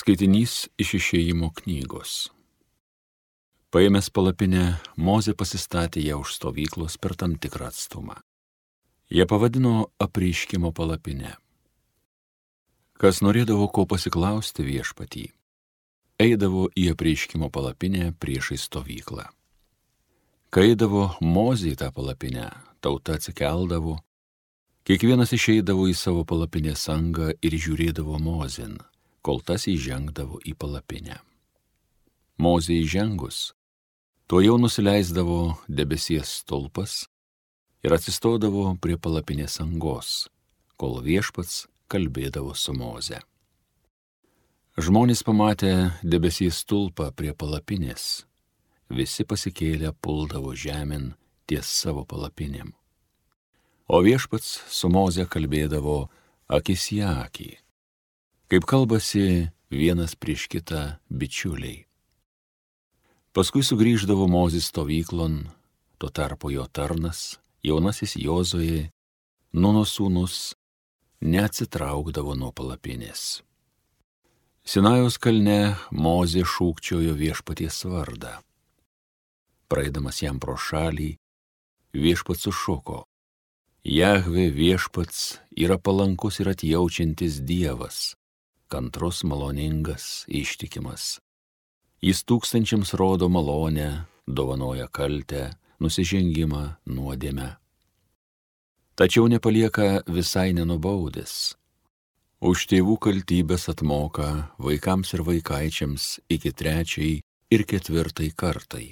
Skaitinys iš Išėjimo knygos. Paėmęs palapinę, Mozė pasistatė ją už stovyklos per tam tikrą atstumą. Jie pavadino apreiškimo palapinę. Kas norėdavo ko pasiklausti viešpatį, eidavo į apreiškimo palapinę priešai stovyklą. Kai eidavo Mozė į tą palapinę, tauta atsikeldavo, kiekvienas išeidavo į savo palapinės angą ir žiūrėdavo Mozėn, kol tas įžengdavo į palapinę. Mozė įžengus, tuojau nusileisdavo debesies stulpas ir atsistodavo prie palapinės angos, kol viešpats kalbėdavo su Moze. Žmonės pamatę debesies stulpą prie palapinės, visi pasikėlę puldavo žemėn ties savo palapinėm. O viešpats su Moze kalbėdavo akis į akį, kaip kalbasi vienas prieš kitą bičiuliai. Paskui sugrįždavo Mozės stovyklon, tuo tarpu jo tarnas, jaunasis Jozuė, Nuno sūnus, neatsitraukdavo nuo palapinės. Sinajaus kalne Mozė šūkčiojo viešpaties vardą. Praeidamas jam pro šalį, viešpats sušuko: Jahvė viešpats yra palankus ir atjaučiantis Dievas, kantrus, maloningas, ištikimas. Jis tūkstančiams rodo malonę, dovanoja kaltę, nusižengimą, nuodėmę. Tačiau nepalieka visai nenubaudęs. Už tėvų kaltybės atmoka vaikams ir vaikaičiams iki 3. ir 4. kartai.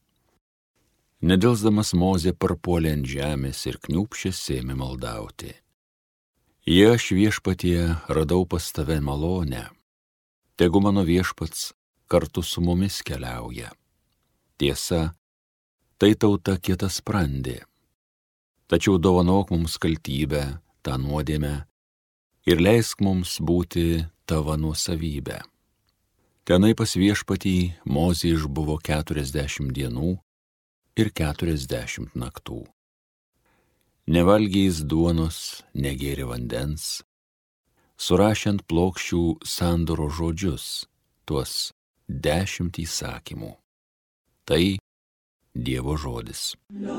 Nedelsdamas Mozė parpuolė ant žemės ir kniūbsčias ėmė maldauti: Jei aš viešpatie radau pas tave malonę, tegu mano viešpats kartu su mumis keliauja. Tiesa, tai tauta kietasprandė, tačiau dovanok mums kaltybę, tą nuodėmę, ir leisk mums būti tavo nuosavybė. Tenai pas viešpatį Mozė išbuvo 40 dienų ir 40 naktų. Nevalgė jis duonos, negėrė vandens, surašė ant plokščių sandoro žodžius, tuos 10 įsakymų. Tai Dievo žodis.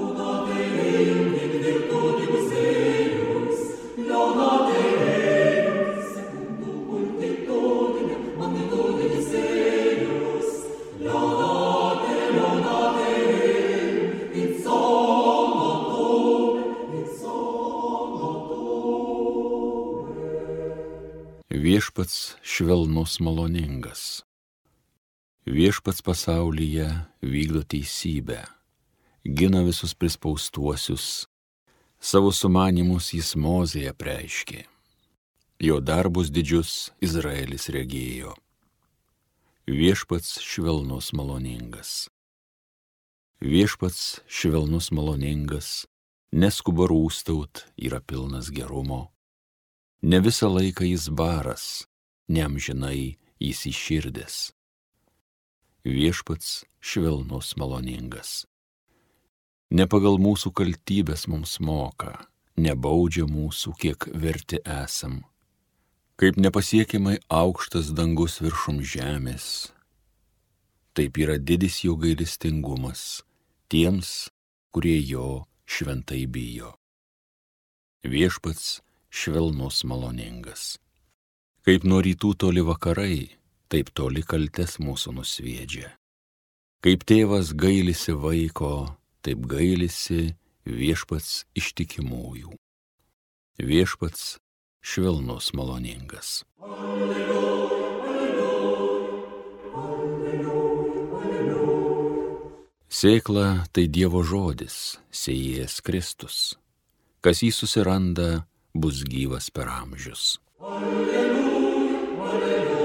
Viešpats švelnus maloningas. Viešpats pasaulyje vykdo teisybę, gina visus prispaustuosius, savo sumanymus jis Mozei apreiškė. Jo darbus didžius Izraelis regėjo. Viešpats švelnus maloningas. Viešpats švelnus maloningas, neskuba rūstaut, yra pilnas gerumo. Ne visą laiką jis baras, neamžinai jis įširdęs. Viešpats švelnus maloningas. Ne pagal mūsų kaltybės mums moka, nebaudžia mūsų, kiek verti esam. Kaip nepasiekiamai aukštas dangus viršum žemės, taip yra didis jo gailestingumas tiems, kurie jo šventai bijo. Viešpats švelnus maloningas. Kaip nuo rytų toli vakarai, taip toli kaltes mūsų nusviedžia. Kaip tėvas gailisi vaiko, taip gailisi viešpats ištikimųjų. Viešpats švelnus maloningas. Alleluja, alleluja, alleluja, alleluja. Sėkla tai Dievo žodis, sėjėjas Kristus. Kas jį susiranda, bus gyvas per amžius. Alleluja, alleluja.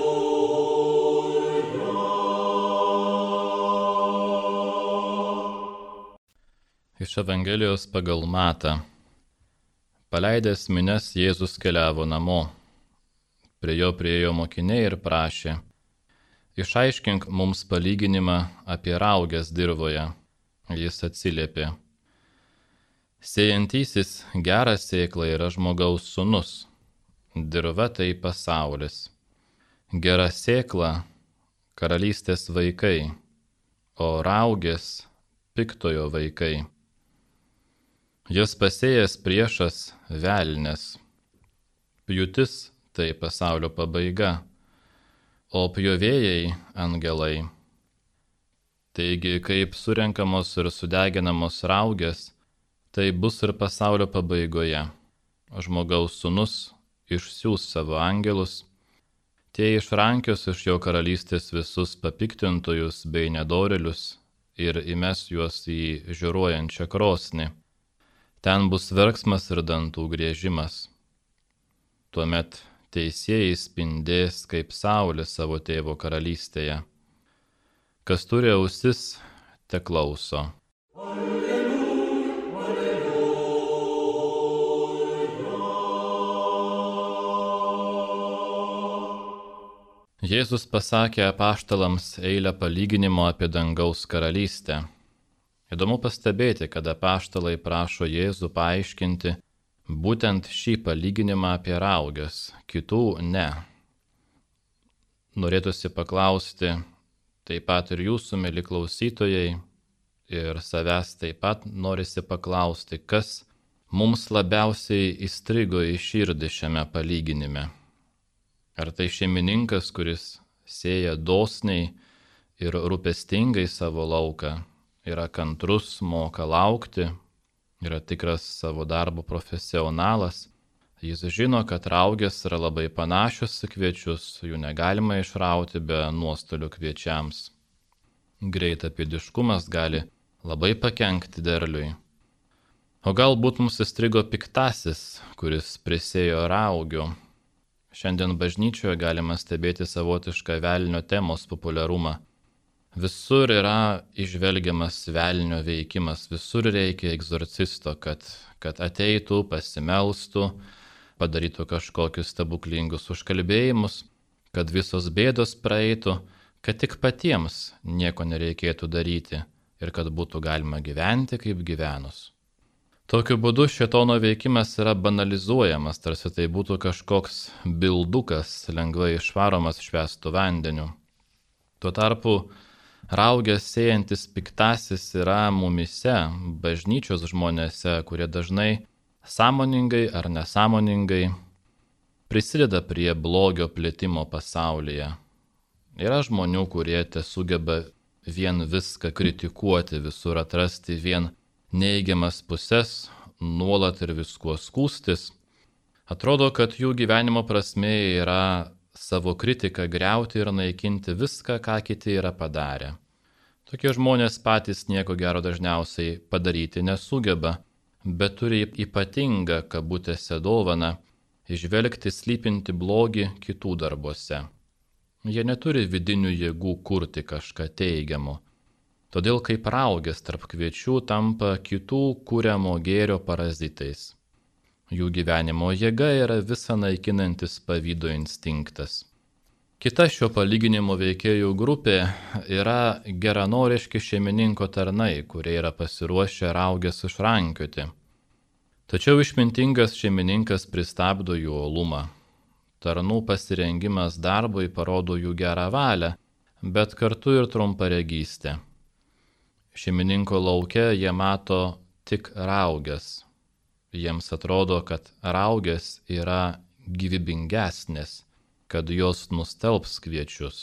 Iš Evangelijos pagal Matą. Paleidęs minias Jėzus keliavo namo. Prie jo priėjo mokiniai ir prašė: Išaiškink mums palyginimą apie raugės dirvoje. Jis atsiliepė: Sėjantysis gerą sėklą yra žmogaus sūnus. Dirva tai pasaulis. Gera sėkla – karalystės vaikai, o raugės – piktojo vaikai. Jas pasėjęs priešas velnias. Pjūtis – tai pasaulio pabaiga, o pjovėjai – angelai. Taigi, kaip surenkamos ir sudeginamos raugės, tai bus ir pasaulio pabaigoje. Žmogaus sūnus išsiųs savo angelus, tie išrankios iš jo karalystės visus papiktintojus bei nedorėlius ir įmes juos į žiūruojančią krosnį. Ten bus verksmas ir dantų griežimas. Tuomet teisėjai spindės kaip saulė savo tėvo karalystėje. Kas turi ausis, te klauso. Jėzus pasakė apaštalams eilę palyginimo apie dangaus karalystę. Įdomu pastebėti, kad apaštalai prašo Jėzų paaiškinti būtent šį palyginimą apie rauges, kitų ne. Norėtųsi paklausti taip pat ir jūsų, mieli klausytojai, ir savęs taip pat norisi paklausti, kas mums labiausiai įstrigo į širdį šiame palyginime. Ar tai šeimininkas, kuris sėja dosniai ir rūpestingai savo lauką, yra kantrus, moka laukti, yra tikras savo darbo profesionalas. Jis žino, kad raugės yra labai panašios į kviečius, jų negalima išrauti be nuostolių kviečiams. Greitapėdiškumas gali labai pakenkti derliui. O galbūt mums įstrigo piktasis, kuris prisėjo raugių. Šiandien bažnyčioje galima stebėti savotišką velnio temos populiarumą. Visur yra įžvelgiamas velnio veikimas, visur reikia egzorcisto, kad ateitų, pasimelstų, padarytų kažkokius stebuklingus užkalbėjimus, kad visos bėdos praeitų, kad tik patiems nieko nereikėtų daryti ir kad būtų galima gyventi kaip gyvenus. Tokiu būdu šėtono veikimas yra banalizuojamas, tarsi tai būtų kažkoks bildukas, lengvai išvaromas švęstu vandeniu. Tuo tarpu raugės sėjantis piktasis yra mumyse, bažnyčios žmonėse, kurie dažnai sąmoningai ar nesąmoningai prisideda prie blogio plėtimo pasaulyje. Yra žmonių, kurie sugeba vien viską kritikuoti, visur atrasti vien neigiamas puses, nuolat ir viskuo skųstis. Atrodo, kad jų gyvenimo prasmė yra savo kritiką griauti ir naikinti viską, ką kiti yra padarę. Tokie žmonės patys nieko gero dažniausiai padaryti nesugeba, bet turi ypatingą kabutėse dovaną įžvelgti slypinti blogį kitų darbuose. Jie neturi vidinių jėgų kurti kažką teigiamo. Todėl kaip raugės tarp kviečių tampa kitų kuriamo gėrio parazitais. Jų gyvenimo jėga yra visa naikinantis pavydo instinktas. Kita šio palyginimo veikėjų grupė yra geranoriški šeimininko tarnai, kurie yra pasiruošę raugės išrankioti. Tačiau išmintingas šeimininkas pristabdo jų uolumą. Tarnų pasirengimas darbui parodo jų gerą valią, bet kartu ir trumparegystę. Šeimininko lauke jie mato tik raugės. Jiems atrodo, kad raugės yra gyvybingesnės, kad jos nustelbs kviečius.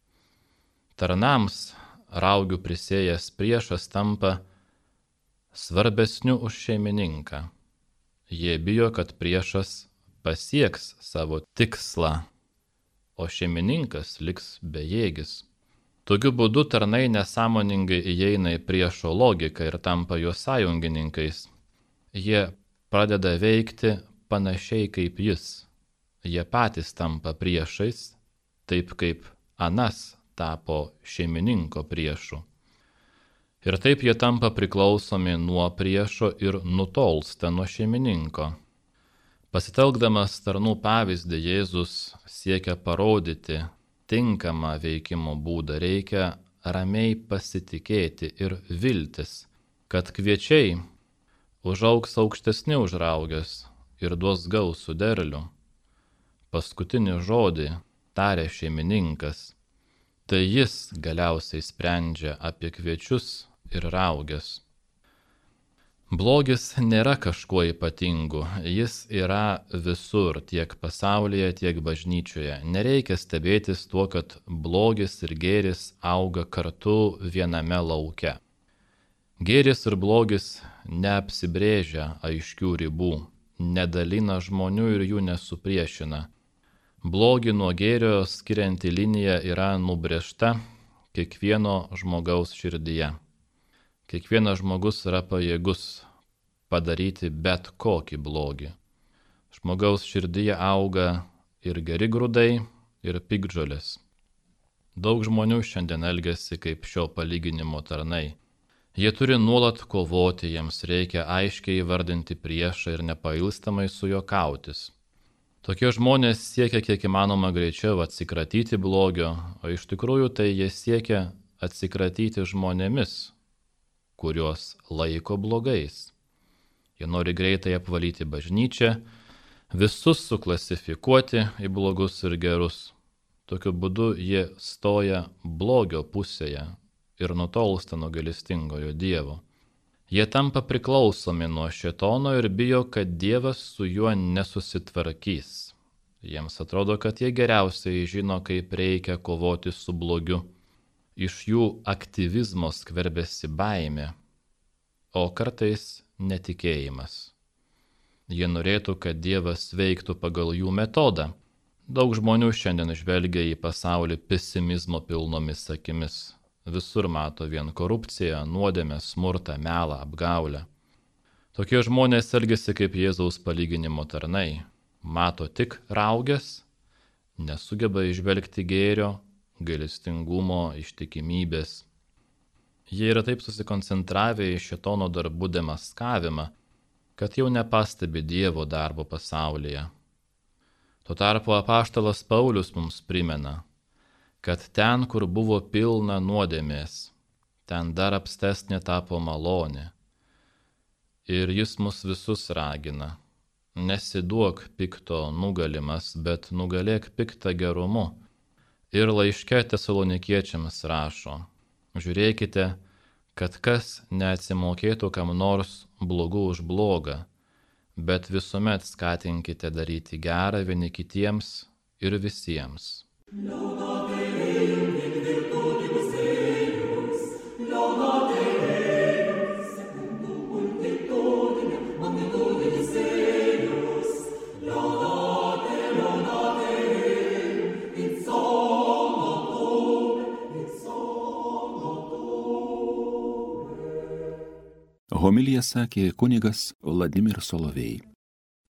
Tarnams raugių prisėjęs priešas tampa svarbesniu už šeimininką. Jie bijo, kad priešas pasieks savo tikslą, o šeimininkas liks bejėgis. Tokiu būdu tarnai nesąmoningai įeina į priešo logiką ir tampa jo sąjungininkais. Jie pradeda veikti panašiai kaip jis. Jie patys tampa priešais, taip kaip anas tapo šeimininko priešu. Ir taip jie tampa priklausomi nuo priešo ir nutolsta nuo šeimininko. Pasitelkdamas tarnų pavyzdį, Jėzus siekia parodyti tinkamą veikimo būdą. Reikia ramiai pasitikėti ir viltis, kad kviečiai užaugs aukštesni už rauges ir duos gausų derlių. Paskutinį žodį ištarė šeimininkas, tai jis galiausiai sprendžia apie kviečius ir rauges. Blogis nėra kažkuo ypatingu, jis yra visur, tiek pasaulyje, tiek bažnyčioje. Nereikia stebėtis tuo, kad blogis ir gėris auga kartu viename lauke. Gėris ir blogis neapsibrėžia aiškių ribų, nedalina žmonių ir jų nesupriešina. Blogį nuo gėrio skirianti linija yra nubrėžta kiekvieno žmogaus širdyje. Kiekvienas žmogus yra pajėgus padaryti bet kokį blogį. Žmogaus širdyje auga ir geri grūdai, ir piktžolės. Daug žmonių šiandien elgiasi kaip šio palyginimo tarnai. Jie turi nuolat kovoti, jiems reikia aiškiai įvardinti priešą ir nepailstamai su juo kautis. Tokie žmonės siekia kiek įmanoma greičiau atsikratyti blogio, o iš tikrųjų tai jie siekia atsikratyti žmonėmis, kuriuos laiko blogais. Jie nori greitai apvalyti bažnyčią, visus suklasifikuoti į blogus ir gerus. Tokiu būdu jie stoja blogio pusėje ir nutolsta nuo gailestingojo Dievo. Jie tampa priklausomi nuo šėtono ir bijo, kad Dievas su juo nesusitvarkys. Jiems atrodo, kad jie geriausiai žino, kaip reikia kovoti su blogiu. Iš jų aktyvizmo skverbiasi baimė, o kartais netikėjimas. Jie norėtų, kad Dievas veiktų pagal jų metodą. Daug žmonių šiandien žvelgia į pasaulį pesimizmo pilnomis akimis. Visur mato vien korupciją, nuodėmę, smurtą, melą, apgaulę. Tokie žmonės elgiasi kaip Jėzaus palyginimo tarnai. Mato tik rauges, nesugeba įžvelgti gėrio, gailestingumo, ištikimybės. Jie yra taip susikoncentravę į šėtono darbų demaskavimą, kad jau nepastebi Dievo darbo pasaulyje. Tuo tarpu apaštalas Paulius mums primena, kad ten, kur buvo pilna nuodėmės, ten dar apstesnė tapo malonė. Ir jis mus visus ragina: nesiduok pikto nugalimas, bet nugalėk piktą gerumu. Ir laiške Tesalonikiečiams rašo: žiūrėkite, kad kas neatsimokėtų kam nors blogu už blogą, bet visuomet skatinkite daryti gerą vieni kitiems ir visiems. Homiliją sakė kunigas Vladimir Solovej.